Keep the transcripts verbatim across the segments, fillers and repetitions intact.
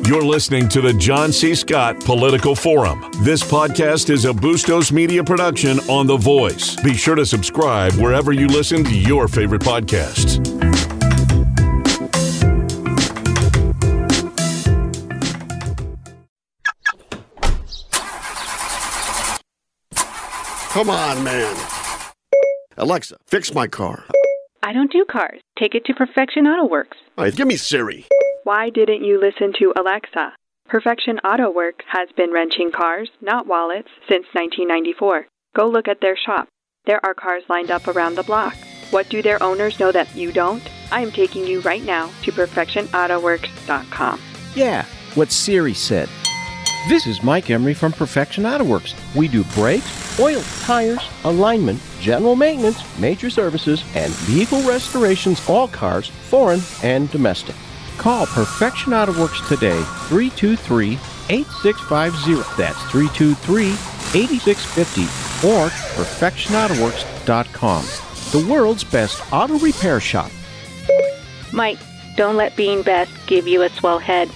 You're listening to the John C. Scott Political Forum. This podcast is a Bustos Media production on The Voice. Be sure to subscribe wherever you listen to your favorite podcasts. Come on, man. Alexa, fix my car. I don't do cars. Take it to Perfection Auto Works. All right, give me Siri. Why didn't you listen to Alexa? Perfection Auto Works has been wrenching cars, not wallets, since nineteen ninety-four. Go look at their shop. There are cars lined up around the block. What do their owners know that you don't? I am taking you right now to perfection auto works dot com. Yeah, what Siri said. This is Mike Emery from Perfection Auto Works. We do brakes, oil, tires, alignment, general maintenance, major services, and vehicle restorations, all cars, foreign and domestic. Call Perfection Auto Works today, three two three, eight six five zero. That's three two three, eight six five zero. Or perfection auto works dot com. The world's best auto repair shop. Mike, don't let being best give you a swell head.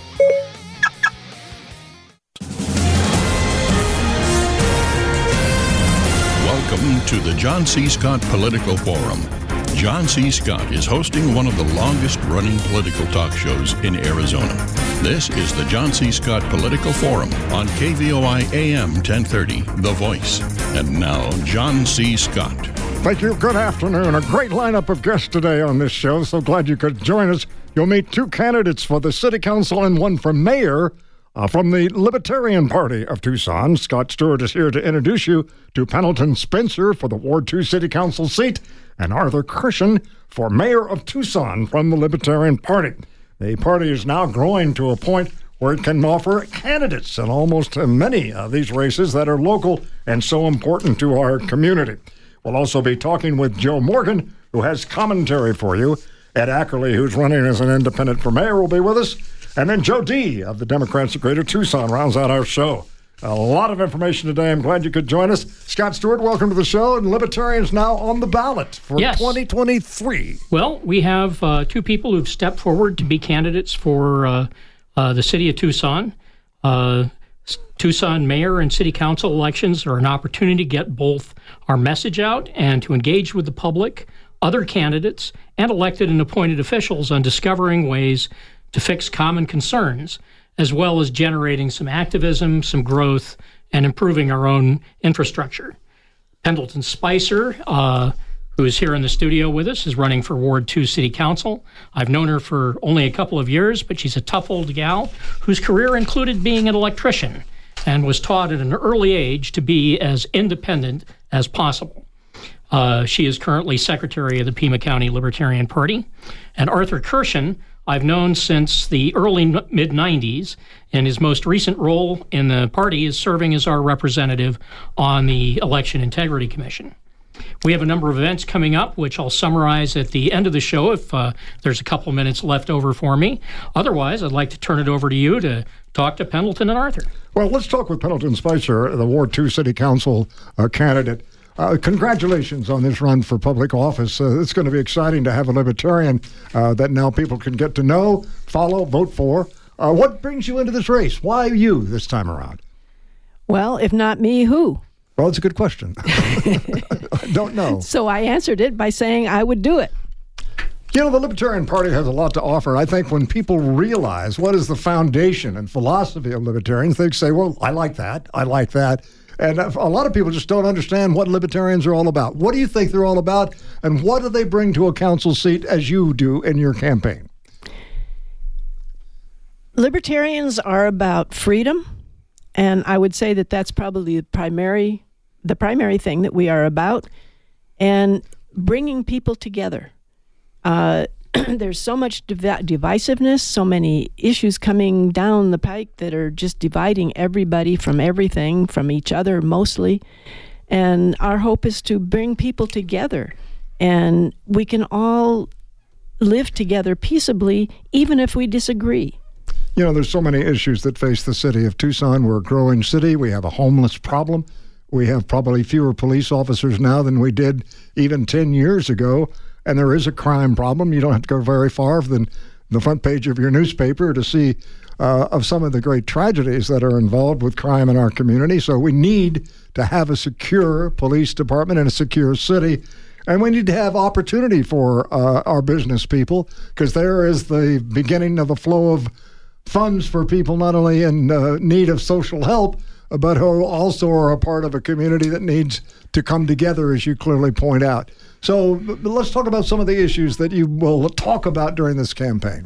Welcome to the John C. Scott Political Forum. John C. Scott is hosting one of the longest-running political talk shows in Arizona. This is the John C. Scott Political Forum on K V O I A M ten thirty, The Voice. And now, John C. Scott. Thank you. Good afternoon. A great lineup of guests today on this show. So glad you could join us. You'll meet two candidates for the city council and one for mayor uh, from the Libertarian Party of Tucson. Scott Stewart is here to introduce you to Pendleton Spencer for the Ward two city council seat and Arthur Kirshen for mayor of Tucson from the Libertarian Party. The party is now growing to a point where it can offer candidates in almost many of these races that are local and so important to our community. We'll also be talking with Joe Morgan, who has commentary for you. Ed Ackerley, who's running as an independent for mayor, will be with us. And then Joe D. of the Democrats of Greater Tucson rounds out our show. A lot of information today. I'm glad you could join us. Scott Stewart, welcome to the show. And Libertarians now on the ballot for yes. twenty twenty-three. Well, we have uh, two people who've stepped forward to be candidates for uh, uh, the city of Tucson. Uh, Tucson mayor and city council elections are an opportunity to get both our message out and to engage with the public, other candidates, and elected and appointed officials on discovering ways to fix common concerns, as well as generating some activism, some growth, and improving our own infrastructure. Pendleton Spicer, uh, who is here in the studio with us, is running for Ward two City Council. I've known her for only a couple of years, but she's a tough old gal whose career included being an electrician and was taught at an early age to be as independent as possible. Uh, she is currently secretary of the Pima County Libertarian Party. And Arthur Kirshen, I've known since the early mid nineties, and his most recent role in the party is serving as our representative on the Election Integrity Commission. We have a number of events coming up, which I'll summarize at the end of the show if uh, there's a couple minutes left over for me. Otherwise, I'd like to turn it over to you to talk to Pendleton and Arthur. Well, let's talk with Pendleton Spicer, the Ward two City Council uh, candidate. Uh, congratulations on this run for public office. Uh, it's going to be exciting to have a libertarian uh, that now people can get to know, follow, vote for. Uh, what brings you into this race? Why you this time around? Well, if not me, who? Well, it's a good question. I don't know. So I answered it by saying I would do it. You know, the Libertarian Party has a lot to offer. I think when people realize what is the foundation and philosophy of libertarians, they say, well, I like that, I like that. And a lot of people just don't understand what libertarians are all about. What do you think they're all about, and what do they bring to a council seat as you do in your campaign? Libertarians are about freedom, and I would say that that's probably the primary, the primary thing that we are about, and bringing people together. Uh, there's so much div- divisiveness, so many issues coming down the pike that are just dividing everybody from everything, from each other mostly. And our hope is to bring people together, and we can all live together peaceably, even if we disagree. You know, there's so many issues that face the city of Tucson. We're a growing city. We have a homeless problem. We have probably fewer police officers now than we did even ten years ago. And there is a crime problem. You don't have to go very far than the front page of your newspaper to see uh, of some of the great tragedies that are involved with crime in our community. So we need to have a secure police department and a secure city. And we need to have opportunity for uh, our business people, because there is the beginning of a flow of funds for people not only in uh, need of social help, but who also are a part of a community that needs to come together, as you clearly point out. So let's talk about some of the issues that you will talk about during this campaign.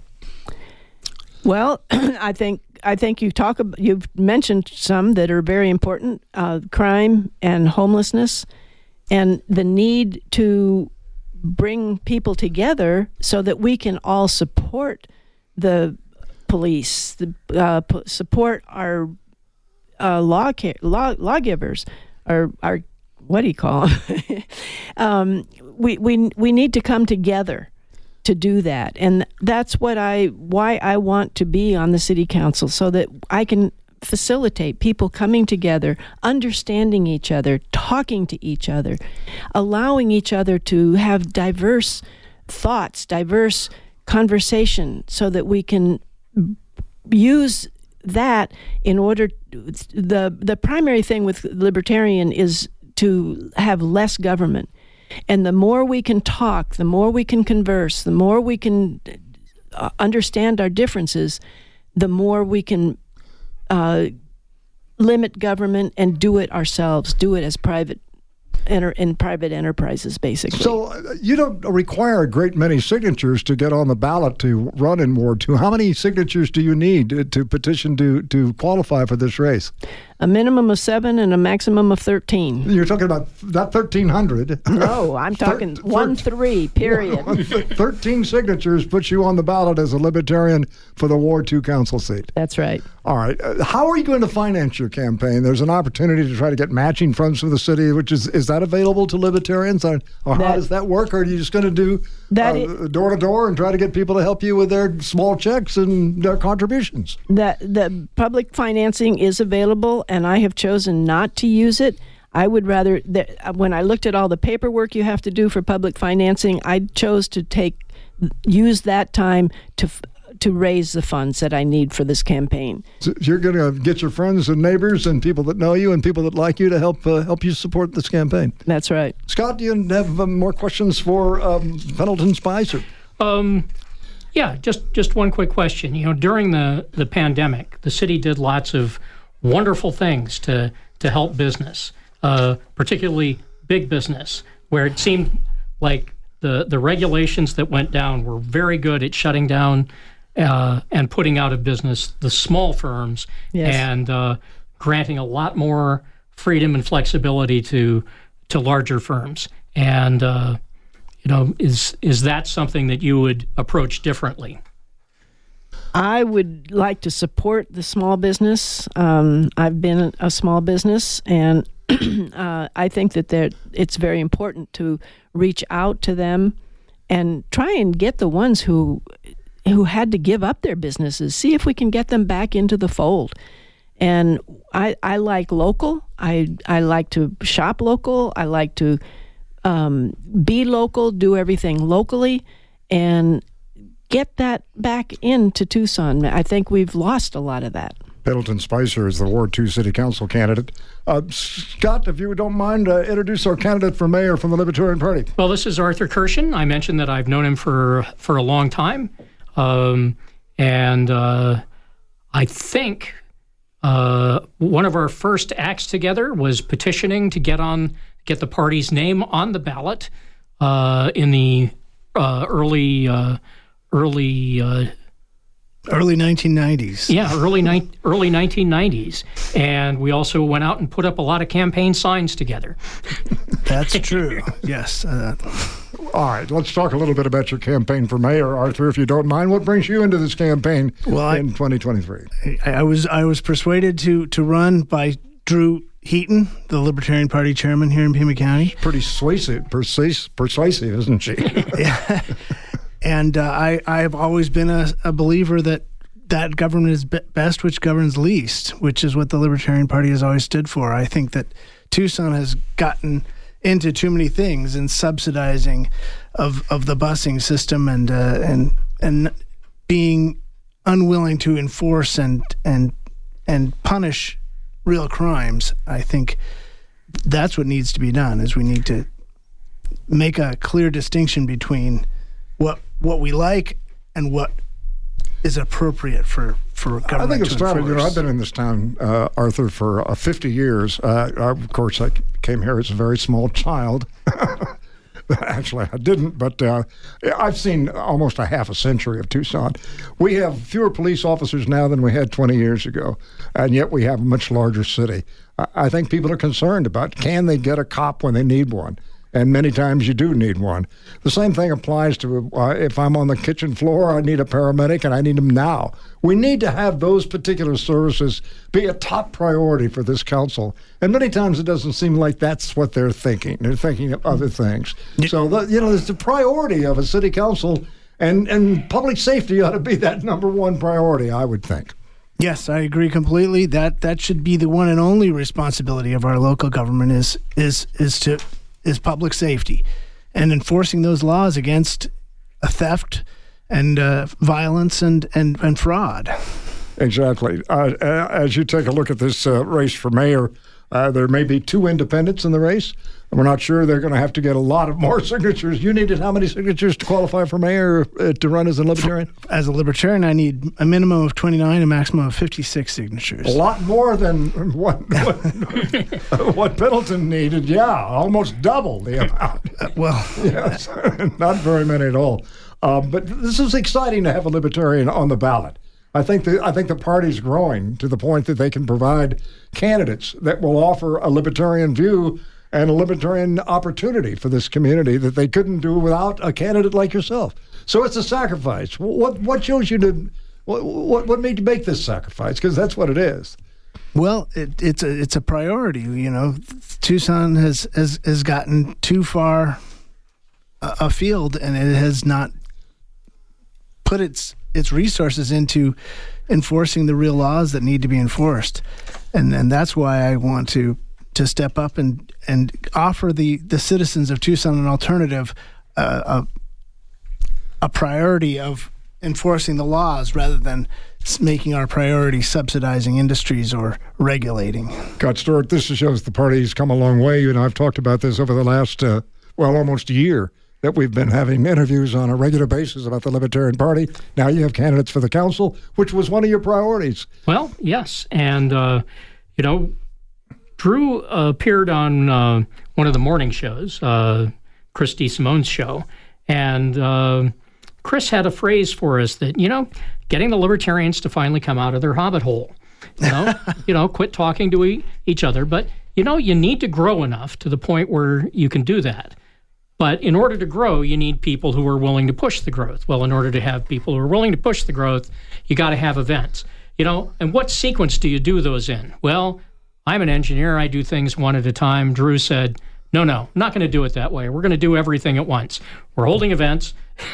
Well, I think I think you talk. You've mentioned some that are very important: uh, crime and homelessness, and the need to bring people together so that we can all support the police, the, uh, p- support our uh, law, law lawgivers, or our what do you call them? um, we we we need to come together to do that, and that's what I why I want to be on the city council, so that I can facilitate people coming together, understanding each other, talking to each other, allowing each other to have diverse thoughts, diverse conversation, so that we can use that in order. The the primary thing with libertarian is to have less government. And the more we can talk, the more we can converse, the more we can uh, understand our differences, the more we can uh, limit government and do it ourselves, do it as private enter in private enterprises, basically. So uh, you don't require a great many signatures to get on the ballot to run in Ward two. How many signatures do you need to, to petition to, to qualify for this race? A minimum of seven and a maximum of thirteen. You're talking about not thirteen hundred. No, I'm talking thir- one three, period. One, thirteen signatures puts you on the ballot as a Libertarian for the Ward two council seat. That's right. All right. Uh, how are you going to finance your campaign? There's an opportunity to try to get matching funds from the city, which is, is that available to Libertarians? Or, or that, how does that work? Or are you just going to do that uh, it, door to door and try to get people to help you with their small checks and their contributions? That the public financing is available, and I have chosen not to use it. I would rather, that when I looked at all the paperwork you have to do for public financing, I chose to take use that time to to raise the funds that I need for this campaign. So you're going to get your friends and neighbors and people that know you and people that like you to help uh, help you support this campaign. That's right. Scott, do you have um, more questions for um, Pendleton Spicer? Um, yeah, just just one quick question. You know, during the, the pandemic, the city did lots of wonderful things to to help business, uh, particularly big business, where it seemed like the the regulations that went down were very good at shutting down uh, and putting out of business the small firms, yes. and uh, granting a lot more freedom and flexibility to to larger firms. And uh, you know, is is that something that you would approach differently? I would like to support the small business. Um, I've been a small business, and uh, I think that it's very important to reach out to them and try and get the ones who who had to give up their businesses, see if we can get them back into the fold. And I, I like local. I I like to shop local. I like to um, be local, do everything locally, and get that back into Tucson. I think we've lost a lot of that. Pendleton Spicer is the Ward two City Council candidate. Uh, Scott, if you don't mind, uh, introduce our candidate for mayor from the Libertarian Party. Well, this is Arthur Kirshen. I mentioned that I've known him for, for a long time. Um, and uh, I think uh, one of our first acts together was petitioning to get on get the party's name on the ballot uh, in the uh, early... Uh, Early, uh, early nineteen nineties. Yeah, early ni- early nineteen nineties, and we also went out and put up a lot of campaign signs together. That's true. Yes. Uh, All right, let's talk a little bit about your campaign for mayor, Arthur, if you don't mind. What brings you into this campaign well, in I, twenty twenty-three? I, I was I was persuaded to to run by Drew Heaton, the Libertarian Party chairman here in Pima County. Pretty persuasive, persuasive, persuasive, isn't she? Yeah. And uh, I, I have always been a, a believer that that government is be- best which governs least, which is what the Libertarian Party has always stood for. I think that Tucson has gotten into too many things in subsidizing of, of the busing system and uh, and and being unwilling to enforce and and and punish real crimes. I think that's what needs to be done. Is we need to make a clear distinction between what what we like and what is appropriate for, for government I think it's to time. enforce. You know, I've been in this town, uh, Arthur, for uh, fifty years. Uh, I, of course, I came here as a very small child. Actually, I didn't, but uh, I've seen almost a half a century of Tucson. We have fewer police officers now than we had twenty years ago, and yet we have a much larger city. I, I think people are concerned about, can they get a cop when they need one? And many times you do need one. The same thing applies to uh, if I'm on the kitchen floor, I need a paramedic, and I need them now. We need to have those particular services be a top priority for this council. And many times it doesn't seem like that's what they're thinking. They're thinking of other things. So, the, you know, it's the priority of a city council, and, and public safety ought to be that number one priority, I would think. Yes, I agree completely. That that should be the one and only responsibility of our local government is is is to is public safety and enforcing those laws against uh, theft and uh, violence and, and, and fraud. Exactly. Uh, as you take a look at this uh, race for mayor, uh, there may be two independents in the race. We're not sure they're going to have to get a lot of more signatures. You needed how many signatures to qualify for mayor uh, to run as a libertarian? As a libertarian, I need a minimum of twenty-nine, a maximum of fifty-six signatures. A lot more than what what, what Pendleton needed. Yeah, almost double the amount. Uh, well, yes, not very many at all. Uh, but this is exciting to have a libertarian on the ballot. I think the I think the party's growing to the point that they can provide candidates that will offer a libertarian view and a libertarian opportunity for this community that they couldn't do without a candidate like yourself. So it's a sacrifice. What what shows you to what what, what made you make this sacrifice? Because that's what it is. Well, it, it's a it's a priority. You know, Tucson has has, has gotten too far afield, and it has not put its its resources into enforcing the real laws that need to be enforced, and and that's why I want to. to step up and, and offer the, the citizens of Tucson an alternative, uh, a, a priority of enforcing the laws rather than making our priority subsidizing industries or regulating. God, Stuart, this shows the party's come a long way. You and I have talked about this over the last, uh, well, almost a year that we've been having interviews on a regular basis about the Libertarian Party. Now you have candidates for the council, which was one of your priorities. Well, yes. And, uh, you know, Drew uh, appeared on uh, one of the morning shows, uh, Chris DeSimone's show, and uh, Chris had a phrase for us that, you know, getting the libertarians to finally come out of their hobbit hole. You know, you know, quit talking to e- each other. But, you know, you need to grow enough to the point where you can do that. But in order to grow, you need people who are willing to push the growth. Well, in order to have people who are willing to push the growth, you got to have events. You know, and what sequence do you do those in? Well, I'm an engineer. I do things one at a time. Drew said, no, no, I'm not going to do it that way. We're going to do everything at once. We're holding events.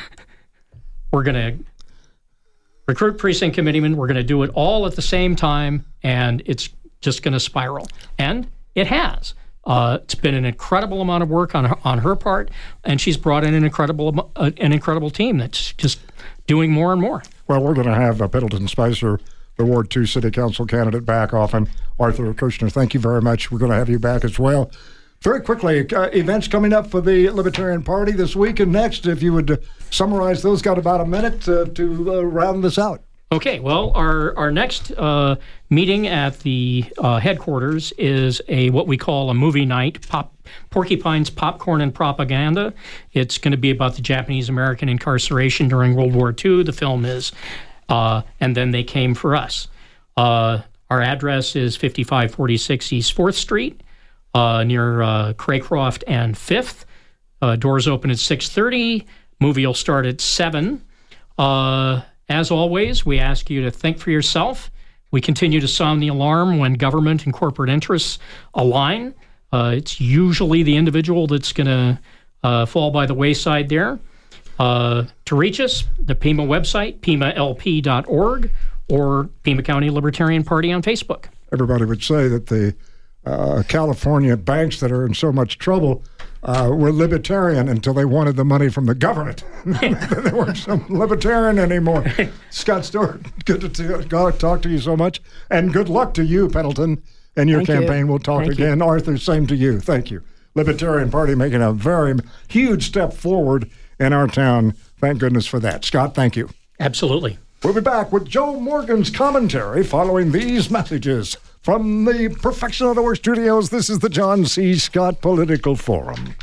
We're going to recruit precinct committeemen. We're going to do it all at the same time, and it's just going to spiral. And it has. Uh, it's been an incredible amount of work on her, on her part, and she's brought in an incredible uh, an incredible team that's just doing more and more. Well, we're going to have uh, Pendleton Spicer, the Ward two City Council candidate, back often. Arthur Kushner, thank you very much. We're going to have you back as well. Very quickly, uh, events coming up for the Libertarian Party this week and next. If you would uh, summarize those, got about a minute uh, to uh, round this out. Okay, well, our, our next uh, meeting at the uh, headquarters is a what we call a movie night, pop, Porcupine's Popcorn and Propaganda. It's going to be about the Japanese-American incarceration during World War Two. The film is, uh, and then they came for us. Uh, our address is fifty-five forty-six East fourth Street, uh, near uh, Craycroft and fifth. Uh, doors open at six thirty. Movie will start at seven. Uh, As always, we ask you to think for yourself. We continue to sound the alarm when government and corporate interests align. Uh, it's usually the individual that's going to uh, fall by the wayside there. Uh, to reach us, the Pima website, pima l p dot org, or Pima County Libertarian Party on Facebook. Everybody would say that the uh, California banks that are in so much trouble uh, were libertarian until they wanted the money from the government. They weren't so libertarian anymore. Scott Stewart, good to t- talk to you so much. And good luck to you, Pendleton, and your Thank campaign. you. We'll talk Thank again. you. Arthur, same to you. Thank you. Libertarian Party making a very huge step forward in our town. Thank goodness for that. Scott, thank you. Absolutely. We'll be back with Joe Morgan's commentary following these messages from the Perfection Auto Works studios. This is the John C. Scott Political Forum.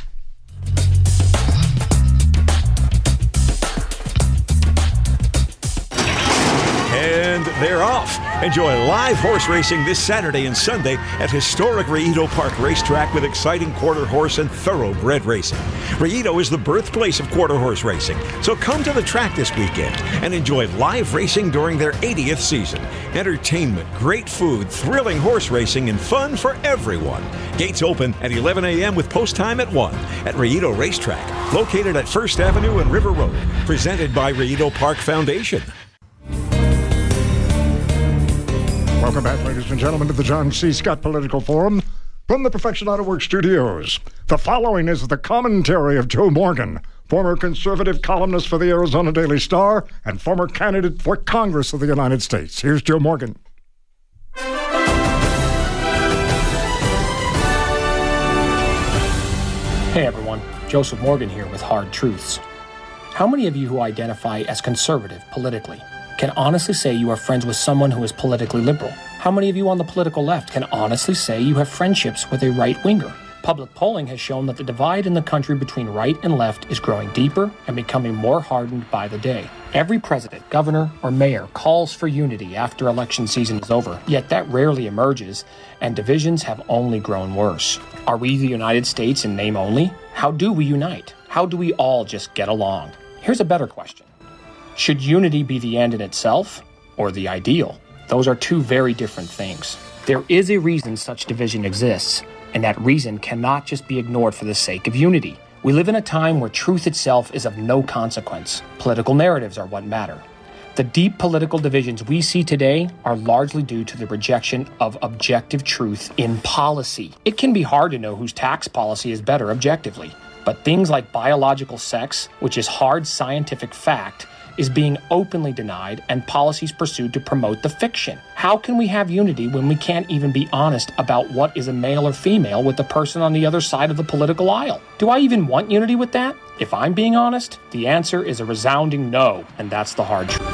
And they're off. Enjoy live horse racing this Saturday and Sunday at historic Rayito Park Racetrack with exciting quarter horse and thoroughbred racing. Rayito is the birthplace of quarter horse racing, so come to the track this weekend and enjoy live racing during their eightieth season. Entertainment, great food, thrilling horse racing, and fun for everyone. Gates open at eleven a.m. with post time at one at Rayito Racetrack, located at First Avenue and River Road. Presented by Rayito Park Foundation. Welcome back, ladies and gentlemen, to the John C. Scott Political Forum from the Perfection Auto Works studios. The following is the commentary of Joe Morgan, former conservative columnist for the Arizona Daily Star and former candidate for Congress of the United States. Here's Joe Morgan. Hey everyone, Joseph Morgan here with Hard Truths. How many of you who identify as conservative politically can honestly say you are friends with someone who is politically liberal? How many of you on the political left can honestly say you have friendships with a right-winger? Public polling has shown that the divide in the country between right and left is growing deeper and becoming more hardened by the day. Every president, governor, or mayor calls for unity after election season is over, yet that rarely emerges, and divisions have only grown worse. Are we the United States in name only? How do we unite? How do we all just get along? Here's a better question. Should unity be the end in itself, or the ideal? Those are two very different things. There is a reason such division exists, and that reason cannot just be ignored for the sake of unity. We live in a time where truth itself is of no consequence. Political narratives are what matter. The deep political divisions we see today are largely due to the rejection of objective truth in policy. It can be hard to know whose tax policy is better objectively, but things like biological sex, which is hard scientific fact, is being openly denied and policies pursued to promote the fiction. How can we have unity when we can't even be honest about what is a male or female with the person on the other side of the political aisle? Do I even want unity with that? If I'm being honest, the answer is a resounding no, and that's the hard truth.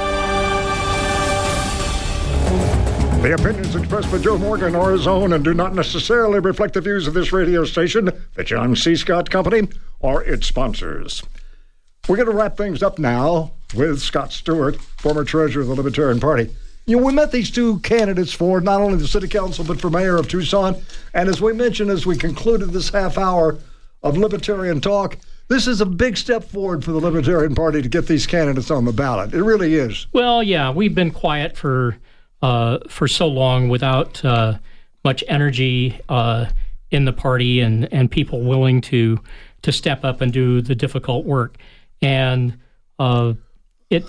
The opinions expressed by Joe Morgan are his own and do not necessarily reflect the views of this radio station, the John C. Scott Company, or its sponsors. We're going to wrap things up now with Scott Stewart, former treasurer of the Libertarian Party. You know, we met these two candidates for not only the city council, but for mayor of Tucson. And as we mentioned, as we concluded this half hour of Libertarian talk, this is a big step forward for the Libertarian Party to get these candidates on the ballot. It really is. Well, yeah, we've been quiet for uh, for so long without uh, much energy uh, in the party and, and people willing to to step up and do the difficult work. And uh, it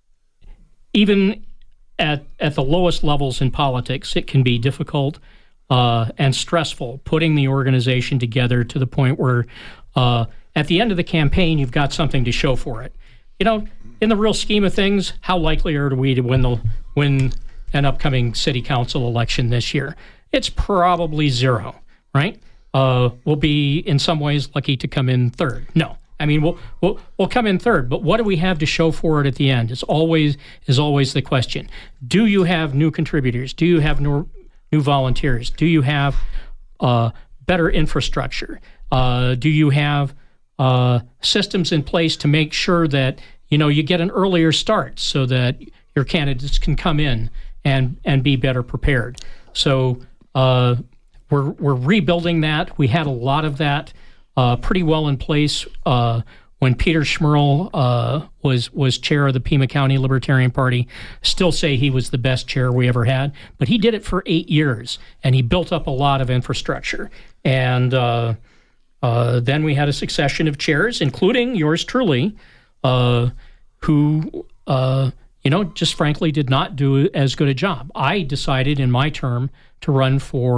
even at at the lowest levels in politics, it can be difficult uh, and stressful putting the organization together to the point where uh, at the end of the campaign, you've got something to show for it. You know, in the real scheme of things, how likely are we to win the win an upcoming city council election this year? It's probably zero, right? Uh, we'll be in some ways lucky to come in third. No. I mean, we'll, we'll we'll come in third, but what do we have to show for it at the end? Is always is always the question. Do you have new contributors? Do you have new new volunteers? Do you have uh, better infrastructure? Uh, do you have uh, systems in place to make sure that you know you get an earlier start so that your candidates can come in and and be better prepared? So uh, we're we're rebuilding that. We had a lot of that. Uh, pretty well in place uh, when Peter Schmerl uh, was was chair of the Pima County Libertarian Party. Still say he was the best chair we ever had, but he did it for eight years, and he built up a lot of infrastructure. And uh, uh, then we had a succession of chairs, including yours truly, uh, who, uh, you know, just frankly did not do as good a job. I decided in my term to run for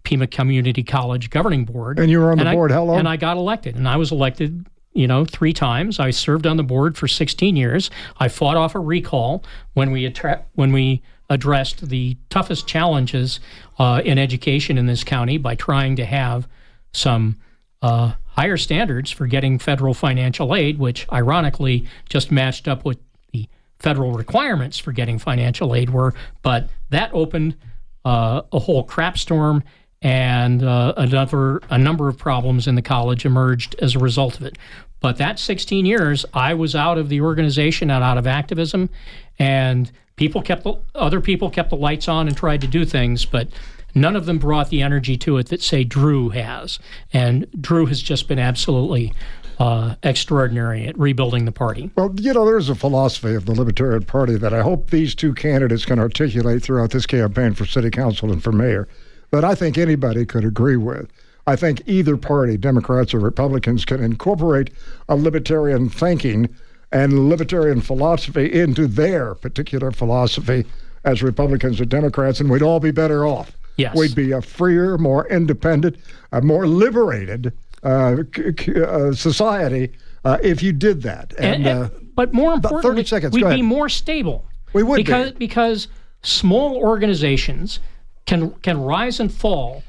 Pima Community College Governing Board. And you were on the and board I, how long? And I got elected. And I was elected, you know, three times. I served on the board for sixteen years. I fought off a recall when we attra- when we addressed the toughest challenges uh, in education in this county by trying to have some uh, higher standards for getting federal financial aid, which ironically just matched up with the federal requirements for getting financial aid were. But that opened uh, a whole crap storm, and uh, another a number of problems in the college emerged as a result of it. But that sixteen years, I was out of the organization and out of activism, and people kept other people kept the lights on and tried to do things, but none of them brought the energy to it that, say, Drew has. And Drew has just been absolutely uh, extraordinary at rebuilding the party. Well, you know, there's a philosophy of the Libertarian Party that I hope these two candidates can articulate throughout this campaign for city council and for mayor, that I think anybody could agree with. I think either party, Democrats or Republicans, can incorporate a libertarian thinking and libertarian philosophy into their particular philosophy as Republicans or Democrats, and we'd all be better off. Yes. We'd be a freer, more independent, a more liberated uh, c- c- uh, society uh, if you did that. And, and, uh, but more importantly, thirty seconds, we'd go be ahead. more stable. We would because, be. Because small organizations can can rise and fall,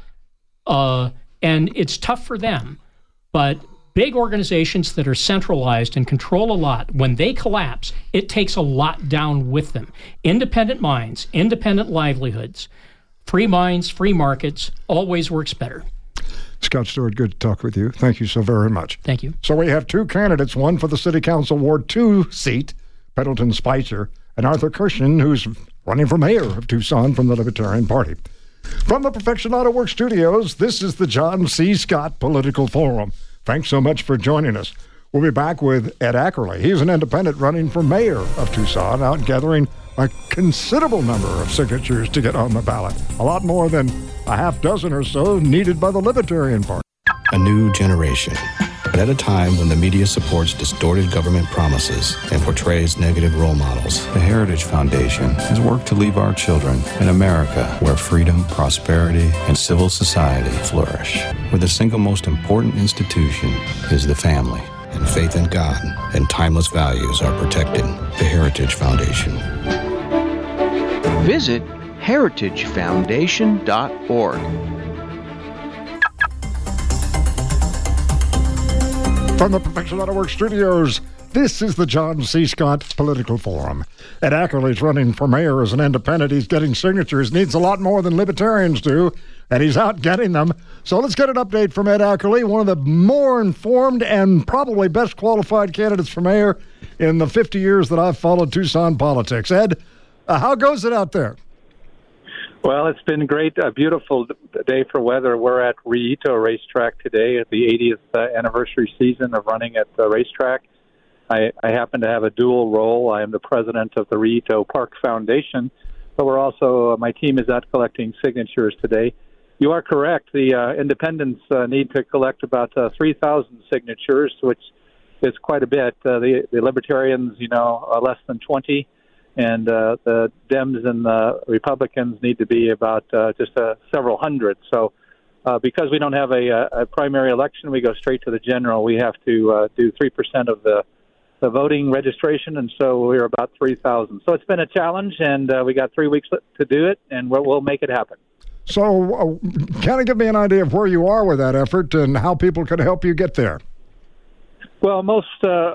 uh, and it's tough for them. But big organizations that are centralized and control a lot, when they collapse, it takes a lot down with them. Independent minds, independent livelihoods, free minds, free markets, always works better. Scott Stewart, good to talk with you. Thank you so very much. Thank you. So we have two candidates, one for the City Council Ward two seat, Pendleton Spicer, and Arthur Kirshen, who's running for mayor of Tucson from the Libertarian Party. From the Perfection Auto Works studios, this is the John C. Scott Political Forum. Thanks so much for joining us. We'll be back with Ed Ackerley. He's an independent running for mayor of Tucson, out gathering a considerable number of signatures to get on the ballot. A lot more than a half dozen or so needed by the Libertarian Party. A new generation. But at a time when the media supports distorted government promises and portrays negative role models, the Heritage Foundation has worked to leave our children in America where freedom, prosperity, and civil society flourish. Where the single most important institution is the family, and faith in God and timeless values are protected. The Heritage Foundation. Visit heritage foundation dot org. From the Perfection Auto Works studios, this is the John C. Scott Political Forum. Ed Ackerley's running for mayor as an independent. He's getting signatures, needs a lot more than libertarians do, and he's out getting them. So let's get an update from Ed Ackerley, one of the more informed and probably best qualified candidates for mayor in the fifty years that I've followed Tucson politics. Ed, uh, how goes it out there? Well, it's been great, a beautiful day for weather. We're at Rillito Racetrack today at the eightieth uh, anniversary season of running at the racetrack. I, I happen to have a dual role. I am the president of the Rillito Park Foundation, but we're also, uh, my team is out collecting signatures today. You are correct. The uh, independents uh, need to collect about uh, three thousand signatures, which is quite a bit. Uh, the, the Libertarians, you know, are less than twenty. And uh, the Dems and the Republicans need to be about uh, just uh, several hundred. So uh, because we don't have a, a primary election, we go straight to the general. We have to uh, do three percent of the, the voting registration, and so we're about three thousand. So it's been a challenge, and uh, we got three weeks to do it, and we'll, we'll make it happen. So uh, kind of give me an idea of where you are with that effort and how people can help you get there. Well, most uh,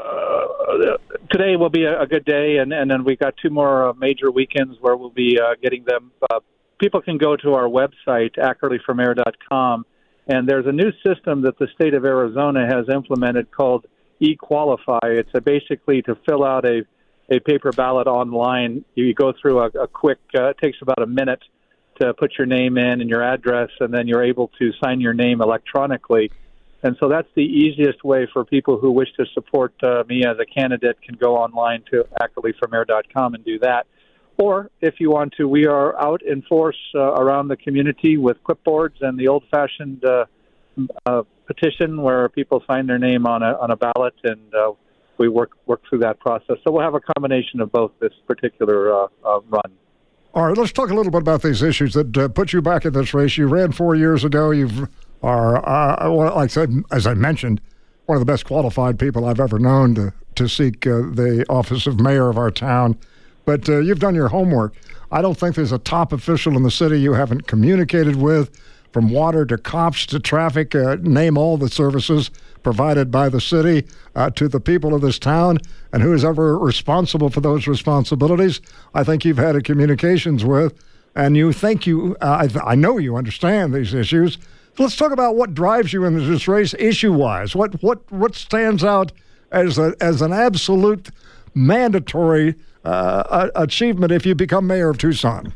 today will be a, a good day, and, and then we've got two more uh, major weekends where we'll be uh, getting them. Uh, people can go to our website, ackerley for mayor dot com, and there's a new system that the state of Arizona has implemented called eQualify. It's a basically to fill out a, a paper ballot online. You go through a, a quick, uh, it takes about a minute to put your name in and your address, and then you're able to sign your name electronically. And so that's the easiest way for people who wish to support uh, me as a candidate can go online to ackerley for mayor dot com and do that. Or if you want to, we are out in force uh, around the community with clipboards and the old-fashioned uh, uh, petition where people sign their name on a on a ballot, and uh, we work work through that process. So we'll have a combination of both this particular uh, uh, run. All right, let's talk a little bit about these issues that uh, put you back in this race. You ran four years ago. You are, uh, well, like I said, as I mentioned, one of the best qualified people I've ever known to, to seek uh, the office of mayor of our town. But uh, you've done your homework. I don't think there's a top official in the city you haven't communicated with, from water to cops to traffic, uh, name all the services provided by the city uh, to the people of this town, and who is ever responsible for those responsibilities. I think you've had a communications with, and you think you, uh, I, th- I know you understand these issues. Let's talk about what drives you in this race issue-wise. What what what stands out as a, as an absolute mandatory uh, achievement if you become mayor of Tucson?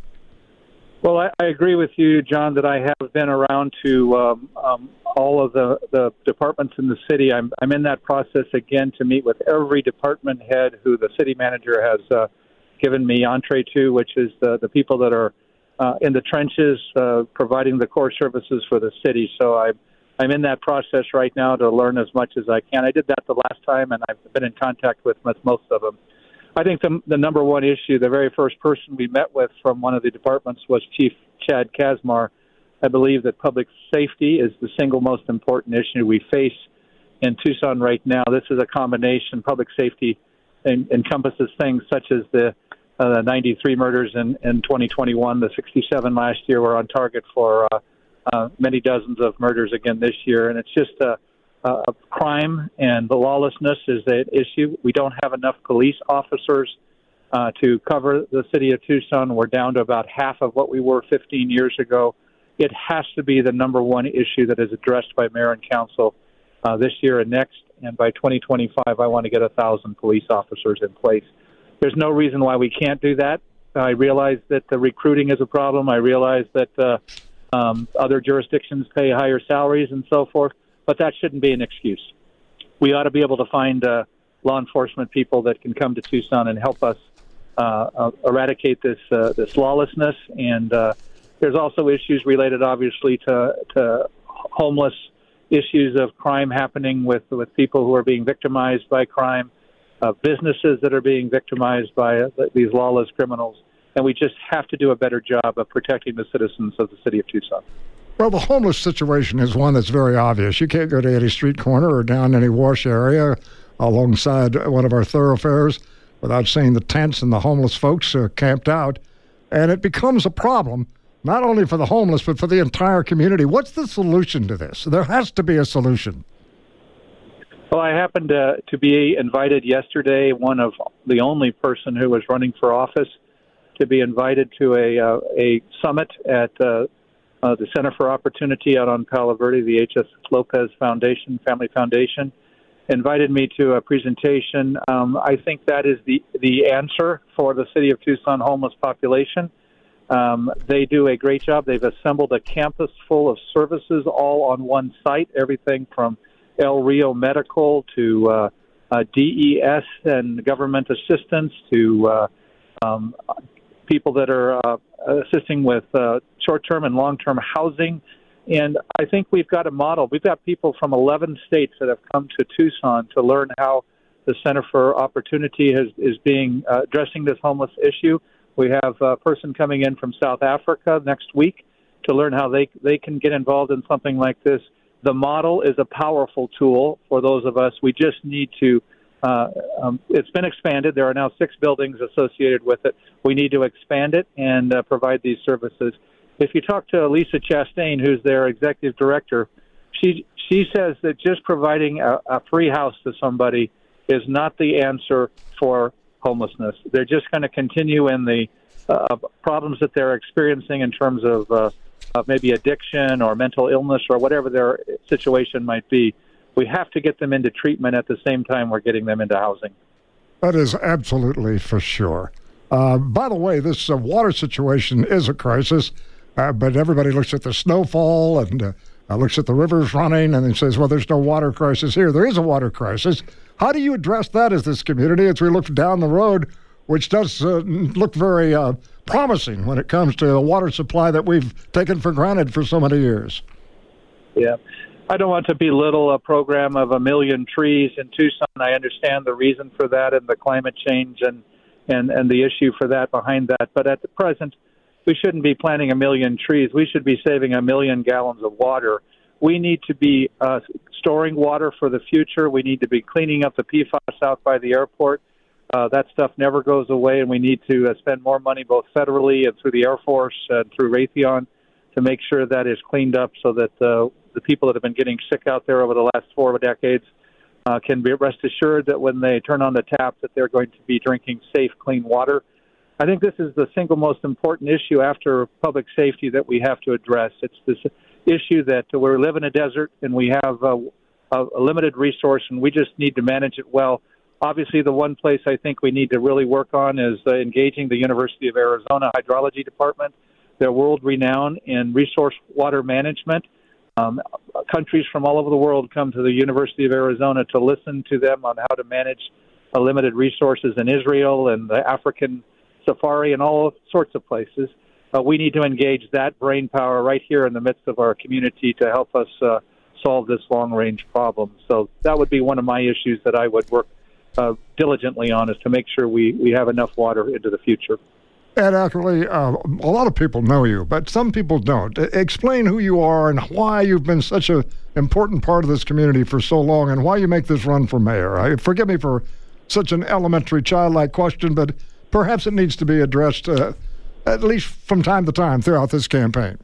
Well, I, I agree with you, John, that I have been around to um, um, all of the, the departments in the city. I'm, I'm in that process again to meet with every department head who the city manager has uh, given me entree to, which is the, the people that are uh, in the trenches uh, providing the core services for the city. So I'm, I'm in that process right now to learn as much as I can. I did that the last time, and I've been in contact with, with most of them. I think the, the number one issue, the very first person we met with from one of the departments was Chief Chad Kazmar. I believe that public safety is the single most important issue we face in Tucson right now. This is a combination. Public safety en- encompasses things such as the uh, ninety-three murders in, in twenty twenty-one, the sixty-seven last year. We're on target for uh, uh, many dozens of murders again this year, and it's just a Uh, crime and the lawlessness is an issue. We don't have enough police officers uh, to cover the city of Tucson. We're down to about half of what we were fifteen years ago. It has to be the number one issue that is addressed by mayor and council uh, this year and next. And by twenty twenty-five, I want to get a thousand police officers in place. There's no reason why we can't do that. I realize that the recruiting is a problem. I realize that uh, um, other jurisdictions pay higher salaries and so forth. But that shouldn't be an excuse. We ought to be able to find uh, law enforcement people that can come to Tucson and help us uh, uh, eradicate this uh, this lawlessness. And uh, there's also issues related, obviously, to, to homeless issues of crime happening with, with people who are being victimized by crime, uh, businesses that are being victimized by uh, these lawless criminals. And we just have to do a better job of protecting the citizens of the city of Tucson. Well, the homeless situation is one that's very obvious. You can't go to any street corner or down any wash area alongside one of our thoroughfares without seeing the tents and the homeless folks uh, camped out. And it becomes a problem, not only for the homeless, but for the entire community. What's the solution to this? There has to be a solution. Well, I happened to, to be invited yesterday, one of the only person who was running for office, to be invited to a, uh, a summit at uh, Uh, the Center for Opportunity out on Palo Verde, the H S Lopez Foundation, Family Foundation, invited me to a presentation. Um, I think that is the, the answer for the city of Tucson homeless population. Um, they do a great job. They've assembled a campus full of services all on one site, everything from El Rio Medical to uh, uh, D E S and government assistance to uh, um, people that are uh, assisting with uh, short-term and long-term housing. And I think we've got a model. We've got people from eleven states that have come to Tucson to learn how the Center for Opportunity has, is being uh, addressing this homeless issue. We have a person coming in from South Africa next week to learn how they, they can get involved in something like this. The model is a powerful tool for those of us. We just need to Uh, um, it's been expanded. There are now six buildings associated with it. We need to expand it and uh, provide these services. If you talk to Lisa Chastain, who's their executive director, she she says that just providing a, a free house to somebody is not the answer for homelessness. They're just going to continue in the uh, problems that they're experiencing in terms of, uh, of maybe addiction or mental illness or whatever their situation might be. We have to get them into treatment at the same time we're getting them into housing. That is absolutely for sure. Uh, by the way, this uh, water situation is a crisis, uh, but everybody looks at the snowfall and uh, looks at the rivers running and then says, well, there's no water crisis here. There is a water crisis. How do you address that as this community as we look down the road, which does uh, look very uh, promising when it comes to the water supply that we've taken for granted for so many years? Yeah. I don't want to belittle a program of a million trees in Tucson. I understand the reason for that and the climate change and, and, and the issue for that behind that. But at the present, we shouldn't be planting a million trees. We should be saving a million gallons of water. We need to be uh, storing water for the future. We need to be cleaning up the P FAS out by the airport. Uh, that stuff never goes away, and we need to uh, spend more money both federally and through the Air Force and through Raytheon to make sure that is cleaned up so that uh, the people that have been getting sick out there over the last four decades uh, can be rest assured that when they turn on the tap that they're going to be drinking safe, clean water. I think this is the single most important issue after public safety that we have to address. It's this issue that we live in a desert and we have a, a limited resource and we just need to manage it well. Obviously, the one place I think we need to really work on is uh, engaging the University of Arizona Hydrology Department. They're world-renowned in resource water management. Um, countries from all over the world come to the University of Arizona to listen to them on how to manage uh, limited resources in Israel and the African safari and all sorts of places. Uh, we need to engage that brain power right here in the midst of our community to help us uh, solve this long-range problem. So that would be one of my issues that I would work uh, diligently on, is to make sure we, we have enough water into the future. Ed Ackerly, uh, a lot of people know you, but some people don't. Explain who you are and why you've been such an important part of this community for so long and why you make this run for mayor. I, forgive me for such an elementary, childlike question, but perhaps it needs to be addressed uh, at least from time to time throughout this campaign.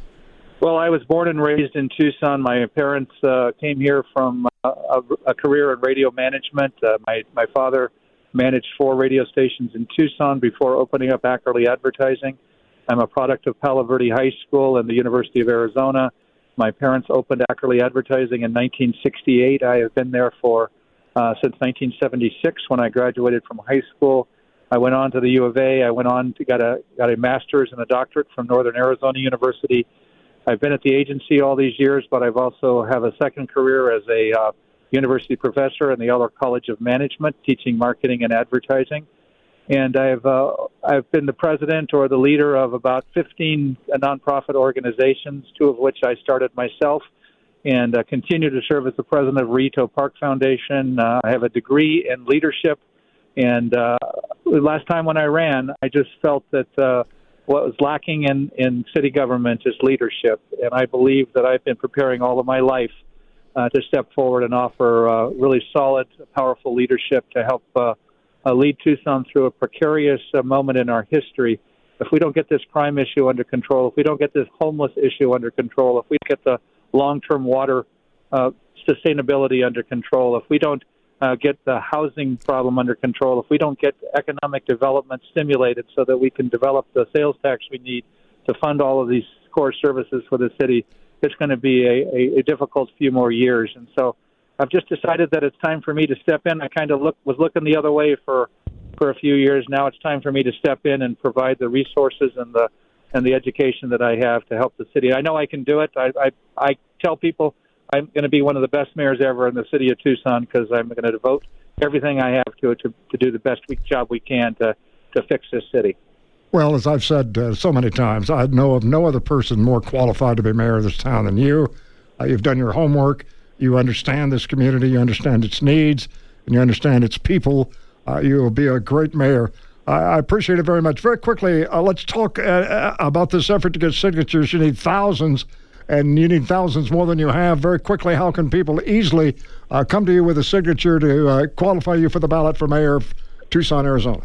Well, I was born and raised in Tucson. My parents uh, came here from uh, a, a career in radio management. Uh, my, my father managed four radio stations in Tucson before opening up Ackerly Advertising. I'm a product of Palo Verde High School and the University of Arizona. My parents opened Ackerly Advertising in nineteen sixty-eight. I have been there for uh, since nineteen seventy-six when I graduated from high school. I went on to the U of A. I went on to got a got a master's and a doctorate from Northern Arizona University. I've been at the agency all these years, but I've also have a second career as a uh, university professor in the Eller College of Management, teaching marketing and advertising. And I've uh, I've been the president or the leader of about fifteen nonprofit organizations, two of which I started myself, and uh, continue to serve as the president of Rito Park Foundation. Uh, I have a degree in leadership. And uh, last time when I ran, I just felt that uh, what was lacking in, in city government is leadership. And I believe that I've been preparing all of my life uh, to step forward and offer uh, really solid, powerful leadership to help uh, uh, lead Tucson through a precarious uh, moment in our history. If we don't get this crime issue under control, if we don't get this homeless issue under control, if we get the long-term water uh, sustainability under control, if we don't Uh, get the housing problem under control, if we don't get economic development stimulated so that we can develop the sales tax we need to fund all of these core services for the city, it's going to be a, a, a difficult few more years. And so I've just decided that it's time for me to step in. I kind of look, was looking the other way for, for a few years. Now it's time for me to step in and provide the resources and the and the education that I have to help the city. I know I can do it. I, I, I tell people I'm going to be one of the best mayors ever in the city of Tucson because I'm going to devote everything I have to it to, to do the best we, job we can to, to fix this city. Well, as I've said uh, so many times, I know of no other person more qualified to be mayor of this town than you. Uh, you've done your homework. You understand this community. You understand its needs, and you understand its people. Uh, you will be a great mayor. I, I appreciate it very much. Very quickly, uh, let's talk uh, about this effort to get signatures. You need thousands. And you need thousands more than you have. Very quickly, how can people easily uh, come to you with a signature to uh, qualify you for the ballot for mayor of Tucson, Arizona?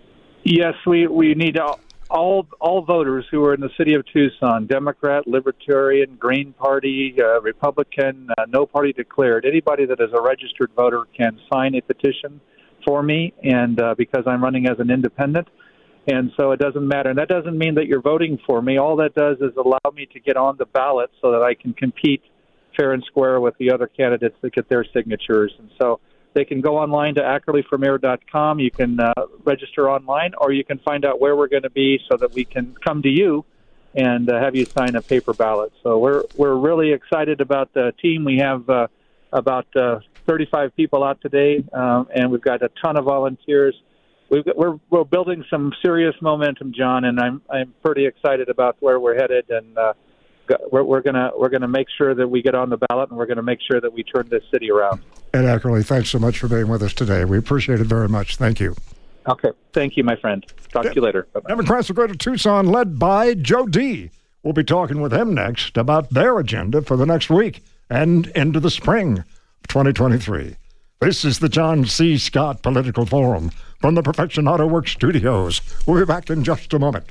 Yes, we, we need all, all all voters who are in the city of Tucson, Democrat, Libertarian, Green Party, uh, Republican, uh, no party declared. Anybody that is a registered voter can sign a petition for me, and uh, because I'm running as an independent. And so it doesn't matter. And that doesn't mean that you're voting for me. All that does is allow me to get on the ballot so that I can compete fair and square with the other candidates that get their signatures. And so they can go online to ackerly for mayor dot com. You can uh, register online, or you can find out where we're going to be so that we can come to you and uh, have you sign a paper ballot. So we're we're really excited about the team. We have uh, about uh, thirty-five people out today, um, and we've got a ton of volunteers. We've got, we're we're building some serious momentum, John, and I'm I'm pretty excited about where we're headed, and uh, we're we're gonna we're gonna make sure that we get on the ballot, and we're gonna make sure that we turn this city around. Ed Ackerly, thanks so much for being with us today. We appreciate it very much. Thank you. Okay. Thank you, my friend. Talk to you later. Bye-bye. Democrats of Greater Tucson, led by Joe D. We'll be talking with him next about their agenda for the next week and into the spring of twenty twenty-three. This is the John C. Scott Political Forum from the Perfection Auto Works studios. We'll be back in just a moment.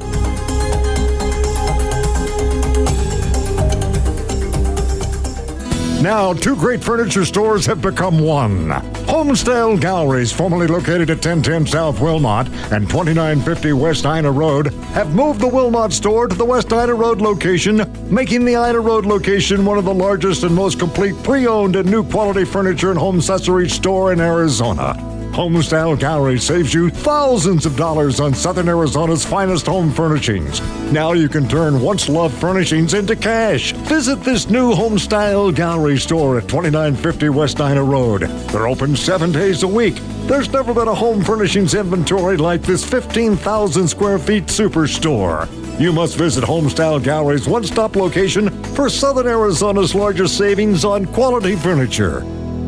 Now, two great furniture stores have become one. Homestyle Galleries, formerly located at ten ten South Wilmot and twenty-nine fifty West Ina Road, have moved the Wilmot store to the West Ina Road location, making the Ina Road location one of the largest and most complete pre-owned and new quality furniture and home accessories store in Arizona. Homestyle Gallery saves you thousands of dollars on Southern Arizona's finest home furnishings. Now you can turn once-loved furnishings into cash. Visit this new Homestyle Gallery store at twenty-nine fifty West Ina Road. They're open seven days a week. There's never been a home furnishings inventory like this fifteen thousand square feet superstore. You must visit Homestyle Gallery's one-stop location for Southern Arizona's largest savings on quality furniture.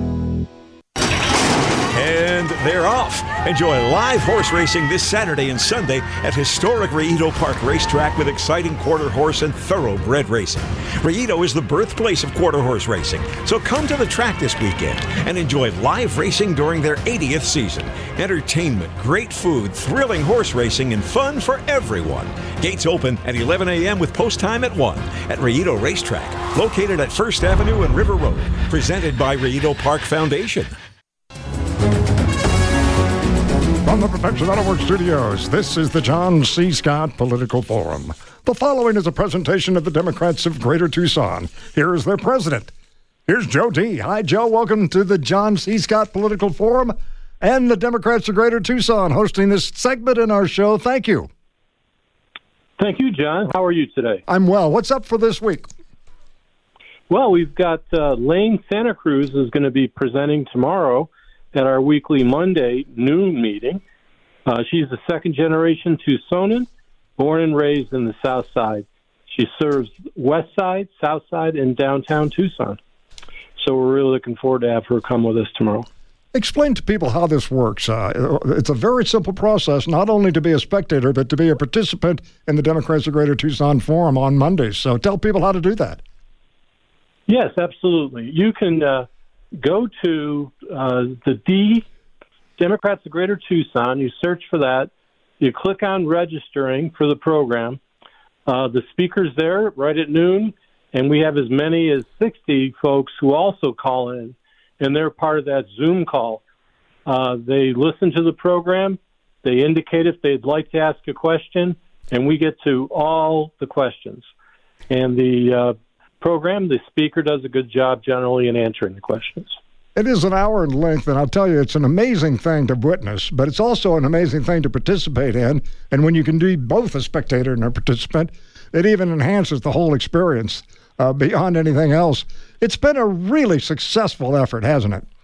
And they're off. Enjoy live horse racing this Saturday and Sunday at historic Rayito Park Racetrack with exciting quarter horse and thoroughbred racing. Rayito is the birthplace of quarter horse racing, so come to the track this weekend and enjoy live racing during their eightieth season. Entertainment, great food, thrilling horse racing, and fun for everyone. Gates open at eleven a.m. with post time at one at Rayito Racetrack, located at First Avenue and River Road. Presented by Rayito Park Foundation. From the Perfection Auto Works studios, this is the John C. Scott Political Forum. The following is a presentation of the Democrats of Greater Tucson. Here is their president. Here's Joe D. Hi, Joe. Welcome to the John C. Scott Political Forum and the Democrats of Greater Tucson hosting this segment in our show. Thank you. Thank you, John. How are you today? I'm well. What's up for this week? Well, we've got uh, Lane Santa Cruz is going to be presenting tomorrow at our weekly Monday noon meeting. Uh, she's a second-generation Tucsonan, born and raised in the South Side. She serves West Side, South Side, and downtown Tucson. So we're really looking forward to have her come with us tomorrow. Explain to people how this works. Uh, it's a very simple process, not only to be a spectator, but to be a participant in the Democrats of Greater Tucson Forum on Mondays. So tell people how to do that. Yes, absolutely. You can uh, go to uh, the D Democrats of Greater Tucson. You search for that. You click on registering for the program. Uh, the speaker's there right at noon, and we have as many as sixty folks who also call in, and they're part of that Zoom call. Uh, they listen to the program. They indicate if they'd like to ask a question, and we get to all the questions. And the uh, program, the speaker does a good job generally in answering the questions. It is an hour in length, and I'll tell you, it's an amazing thing to witness, but it's also an amazing thing to participate in. And when you can be both a spectator and a participant, it even enhances the whole experience uh, beyond anything else. It's been a really successful effort, hasn't it?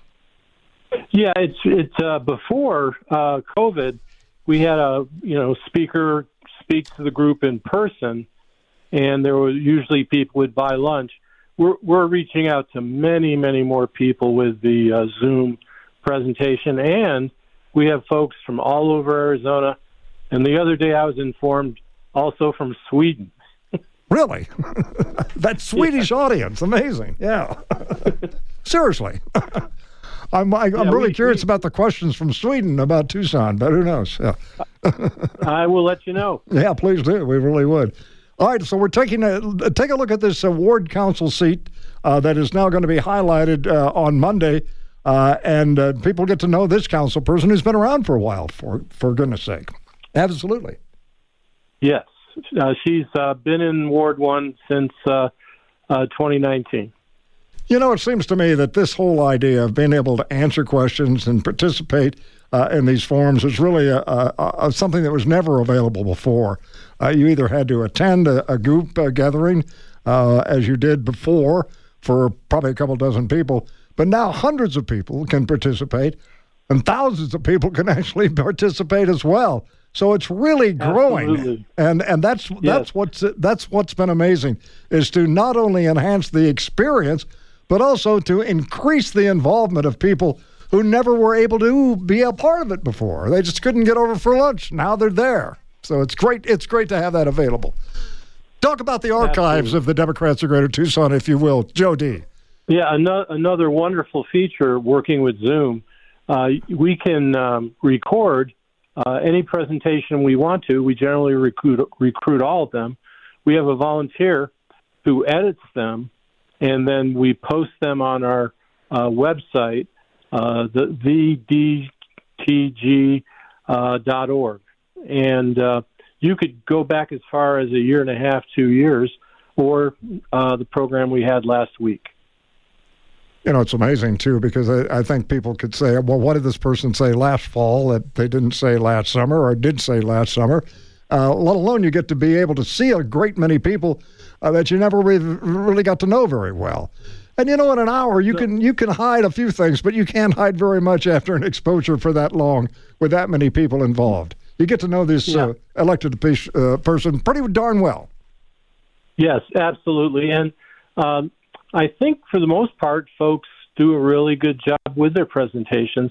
Yeah, it's it's uh, before uh, COVID, we had a you know speaker speak to the group in person, and there were usually people would buy lunch. We're, we're reaching out to many, many more people with the uh, Zoom presentation, and we have folks from all over Arizona. And the other day I was informed also from Sweden. Really? That Swedish yeah. audience, amazing. Yeah. Seriously. I'm, I, I'm yeah, really we, curious we, about the questions from Sweden about Tucson, but who knows? Yeah. I will let you know. Yeah, please do. We really would. All right, so we're taking a take a look at this uh, ward council seat uh, that is now going to be highlighted uh, on Monday, uh, and uh, people get to know this council person who's been around for a while. For for goodness sake, absolutely. Yes, uh, she's uh, been in Ward One since uh, uh, twenty nineteen. You know, it seems to me that this whole idea of being able to answer questions and participate uh, in these forums is really a, a, a, something that was never available before. Uh, you either had to attend a, a group uh, gathering, uh, as you did before, for probably a couple dozen people, but now hundreds of people can participate, and thousands of people can actually participate as well. So it's really growing, Absolutely. and and that's yes. that's what's that's what's been amazing, is to not only enhance the experience, but also to increase the involvement of people who never were able to be a part of it before. They just couldn't get over for lunch. Now they're there. So it's great. It's great to have that available. Talk about the archives Absolutely. Of the Democrats of Greater Tucson, if you will. Joe D. Yeah, another, another wonderful feature working with Zoom. Uh, we can um, record uh, any presentation we want to. We generally recruit, recruit all of them. We have a volunteer who edits them, and then we post them on our uh, website, uh, the v d t g dot org. And uh, you could go back as far as a year and a half, two years, or uh, the program we had last week. You know, it's amazing, too, because I, I think people could say, well, what did this person say last fall that they didn't say last summer or did say last summer? Uh, let alone you get to be able to see a great many people uh, that you never really, really got to know very well. And, you know, in an hour, you can you can hide a few things, but you can't hide very much after an exposure for that long with that many people involved. You get to know this yeah. uh, elected uh, person pretty darn well. Yes, absolutely. And um, I think for the most part, folks do a really good job with their presentations.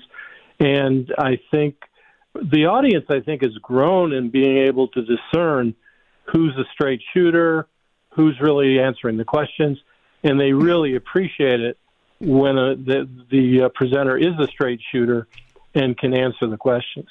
And I think the audience, I think, has grown in being able to discern who's a straight shooter, who's really answering the questions. And they really appreciate it when a, the, the uh, presenter is a straight shooter and can answer the questions.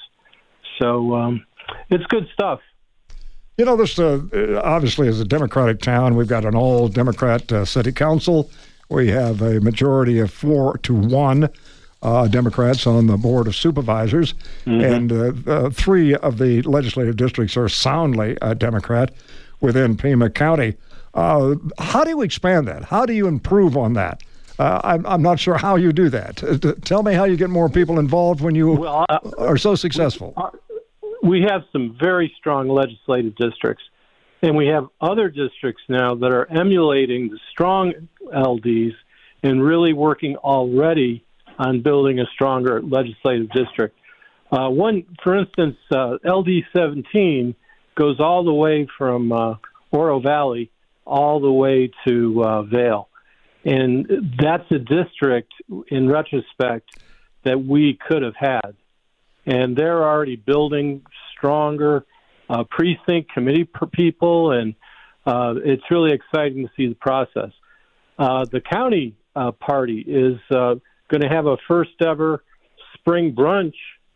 So um, it's good stuff. You know, this uh, obviously is a Democratic town. We've got an all-Democrat uh, city council. We have a majority of four to one uh, Democrats on the Board of Supervisors, mm-hmm. and uh, uh, three of the legislative districts are soundly uh, Democrat within Pima County. Uh, how do you expand that? How do you improve on that? Uh, I'm, I'm not sure how you do that. Uh, tell me how you get more people involved when you well, uh, are so successful. Uh, we have some very strong legislative districts, and we have other districts now that are emulating the strong L Ds and really working already on building a stronger legislative district. Uh, one, for instance, uh, L D seventeen goes all the way from uh, Oro Valley all the way to uh, Vail. And that's a district, in retrospect, that we could have had. And they're already building stronger uh, precinct committee people, and uh, it's really exciting to see the process. Uh, the county uh, party is uh, going to have a first-ever spring brunch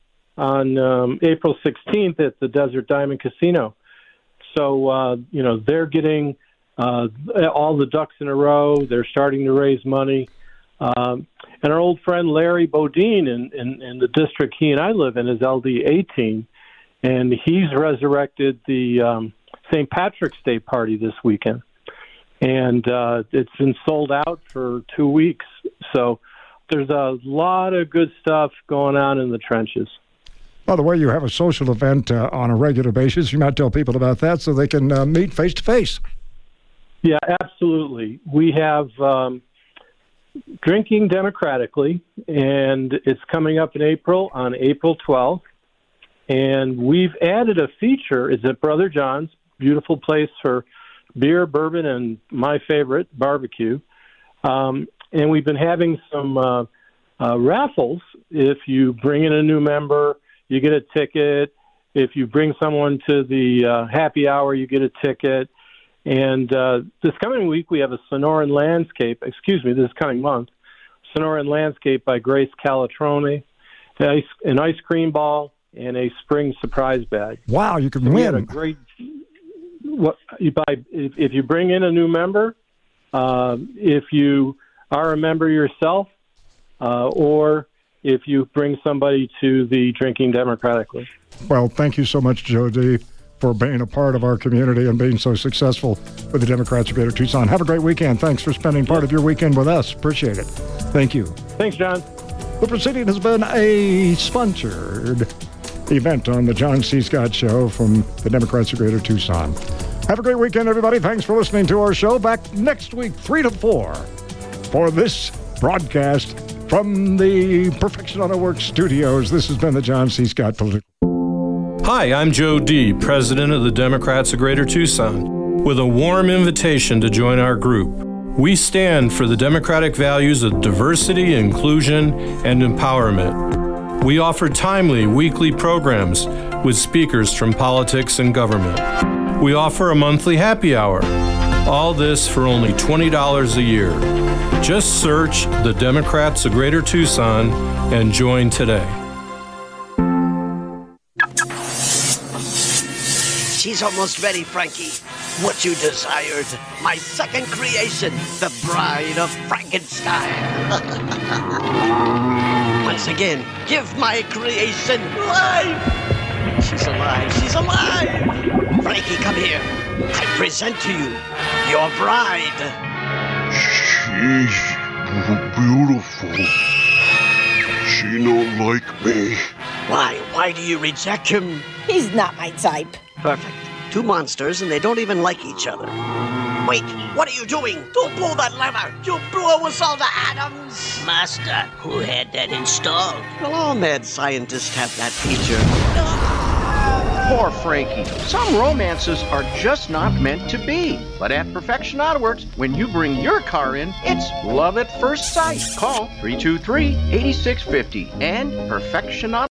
on um, April sixteenth at the Desert Diamond Casino. So, uh, you know, they're getting uh, all the ducks in a row. They're starting to raise money. Um, and our old friend Larry Bodine in, in, in the district he and I live in is L D eighteen, and he's resurrected the um, Saint Patrick's Day party this weekend. And uh, it's been sold out for two weeks. So there's a lot of good stuff going on in the trenches. By the way, you have a social event uh, on a regular basis. You might tell people about that so they can uh, meet face-to-face. Yeah, absolutely. We have um, Drinking Democratically, and it's coming up in April, on April twelfth. And we've added a feature. It's at Brother John's, beautiful place for beer, bourbon, and my favorite, barbecue. Um, and we've been having some uh, uh, raffles. If you bring in a new member, you get a ticket. If you bring someone to the uh, happy hour, you get a ticket. And uh, this coming week, we have a Sonoran Landscape, excuse me, this coming month, Sonoran Landscape by Grace Calatrone, an ice, an ice cream ball, and a spring surprise bag. Wow, you can so win. We had a great, what, you buy, if, if you bring in a new member, uh, if you are a member yourself, uh, or if you bring somebody to the Drinking Democratically. Well, thank you so much, Joe D., for being a part of our community and being so successful with the Democrats of Greater Tucson. Have a great weekend. Thanks for spending part of your weekend with us. Appreciate it. Thank you. Thanks, John. The proceeding has been a sponsored event on the John C. Scott Show from the Democrats of Greater Tucson. Have a great weekend, everybody. Thanks for listening to our show. Back next week, three to four, for this broadcast from the Perfection Auto Works studios. This has been the John C. Scott Political. Hi, I'm Joe D., President of the Democrats of Greater Tucson, with a warm invitation to join our group. We stand for the democratic values of diversity, inclusion, and empowerment. We offer timely weekly programs with speakers from politics and government. We offer a monthly happy hour. All this for only twenty dollars a year. Just search the Democrats of Greater Tucson and join today. She's almost ready, Frankie. What you desired. My second creation, the Bride of Frankenstein. Once again, give my creation life. She's alive. She's alive. Frankie, come here. I present to you your bride. She's beautiful. She don't like me. Why? Why do you reject him? He's not my type. Perfect. Two monsters and they don't even like each other. Wait, what are you doing? Don't pull that lever. You'll blow us all to atoms. Master, who had that installed? Well, all mad scientists have that feature. Poor Frankie. Some romances are just not meant to be. But at Perfection Auto Works, when you bring your car in, it's love at first sight. Call three two three, eight six five zero and Perfection Auto